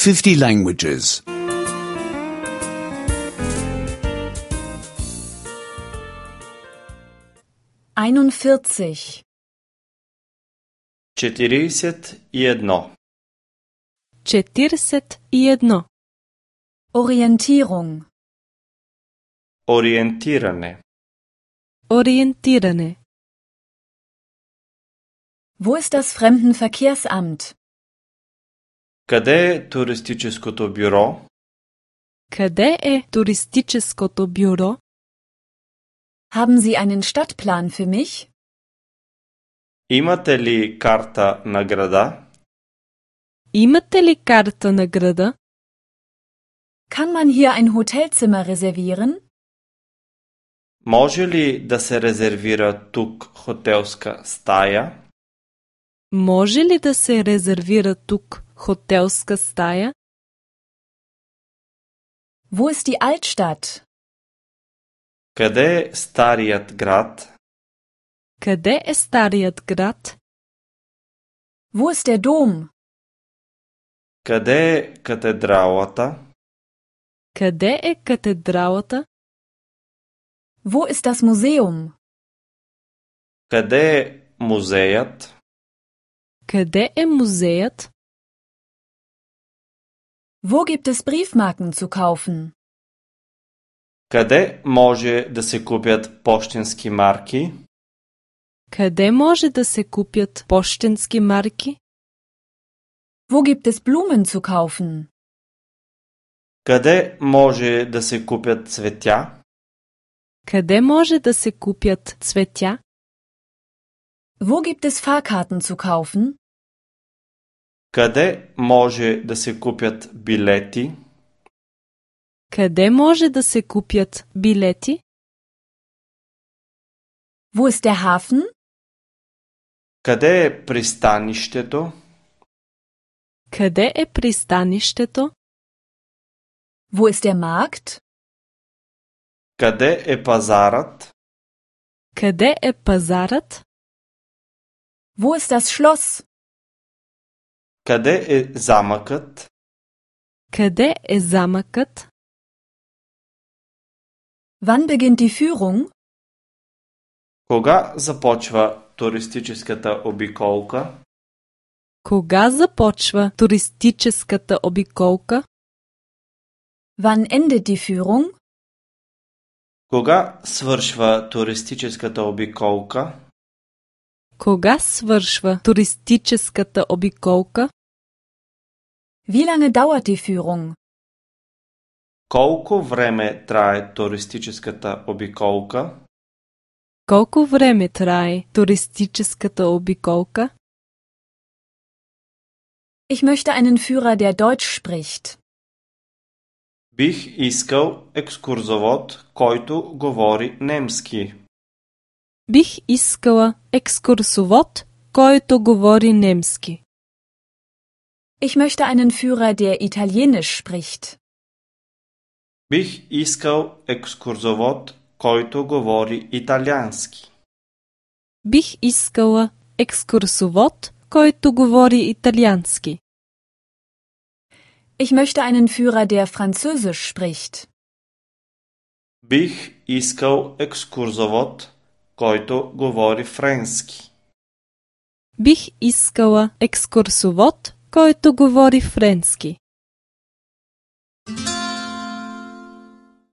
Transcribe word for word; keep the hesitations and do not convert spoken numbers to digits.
fifty languages. einundvierzig. четиридесет и едно. четиридесет и едно. Orientierung. Ориентиране. Ориентиране. Wo ist das Fremdenverkehrsamt? Къде е туристическото бюро? Къде е туристическото бюро? Haben Sie einen Stadtplan für mich? Имате ли карта на града? Имате ли карта на града? Kann man hier ein Hotelzimmer reservieren? Може ли да се резервира тук хотелска стая? Може ли да се резервира тук хотелска стая? Wo ist die Altstadt? Къде е старият град? Къде е старият град? Wo ist der Dom? Къде е катедралата? Къде е катедралата? Wo ist das Museum? Къде е музеят? Къде е музеят? Wo gibt es Briefmarken zu kaufen? Къде може да се купят пощенски марки? Къде може да се купят пощенски марки? Wo gibt es Blumen zu kaufen? Къде може да се купят цветя? Къде може да се купят цветя? Wo gibt es Fahrkarten zu kaufen? Къде може да се купят билети? Къде може да се купят билети? Wo ist der Hafen? Къде е пристанището? Къде е пристанището? Wo ist der Markt? Къде е пазарът? Къде е пазарът? Wo ist das Schloss? Къде е замъкът? Къде е замъкът? Wann beginnt die Führung? Кога започва туристическата обиколка? Кога започва туристическата обиколка? Wann endet die Führung? Кога свършва туристическата обиколка? Кога свършва туристическата обиколка? Wie lange dauert die Führung? Колко време трае туристическата обиколка? Колко време трае туристическата обиколка? Ich möchte einen Führer, der Deutsch spricht. Бих искал екскурзовод, който говори немски. Бих искала екскурсовод, който говори немски. Ich möchte einen Führer, der Italienisch spricht. Бих искал екскурзовод, който говори италиански. Бих искала екскурсовод, който говори италиански. Ich möchte einen Führer, der Französisch spricht. Бих искал екскурзовод, който говори френски. Бих искала екскурсовод, който говори френски.